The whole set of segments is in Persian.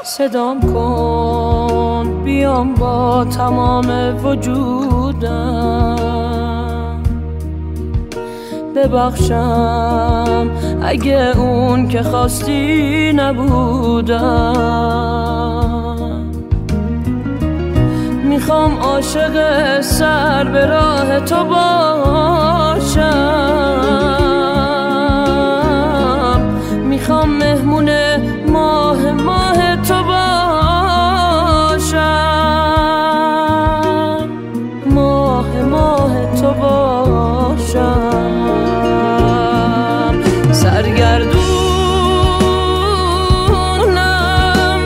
صدام کن بیام با تمام وجودم، ببخشم اگه اون که خواستی نبودم. میخوام عاشق سر به راه تو باشم، میخوام مهمون ماه تو باشم، ماه تو باشم. سرگردونم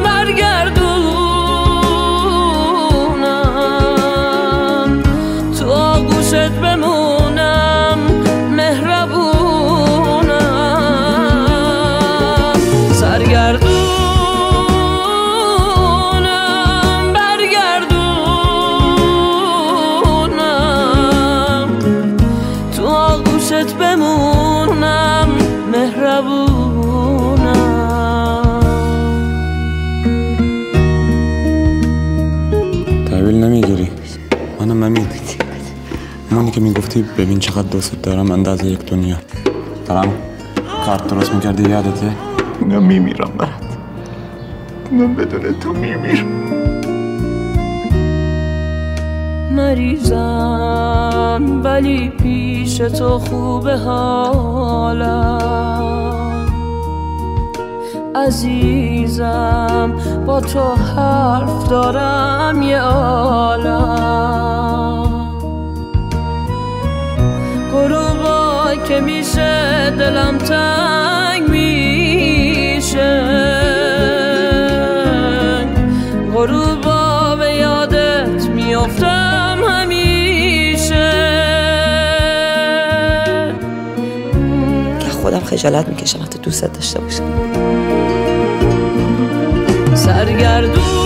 برگردونم، تو آغوشت بمونم مهربونم. سرگردونم بمونم مهربونم. تحویل نمیگیری؟ منم امید، همونی که میگفتی ببین چقدر دوست دارم اندازه یک دنیا. دارم کارت درست میکردی یادته؟ من میمیرم برات، من بدون تو میمیرم. مریضم ولی پیش تو خوبه حالم، عزیزم با تو حرف دارم یه عالم. غروبا که میشه دلم تنگ میشه، غروبا به یادت میافتم که خودم خجالت میکشم حتی دوست داشته باشم. سرگردون